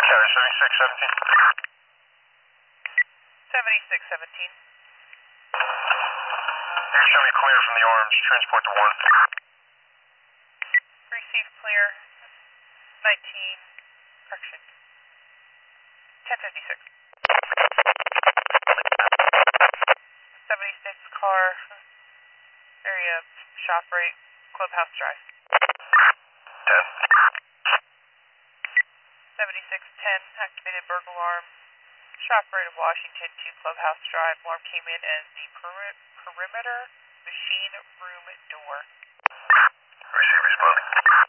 Tower 7617. 7617. You show me clear from the orange. Transport to 1. Receive clear. 19. Correction. 1056. 76 car. Area shop rate. Clubhouse Drive. 10. 7610. Activated burglar alarm. Shop rate of Washington to Clubhouse Drive. Alarm came in as the perimeter machine room door. Receive responding.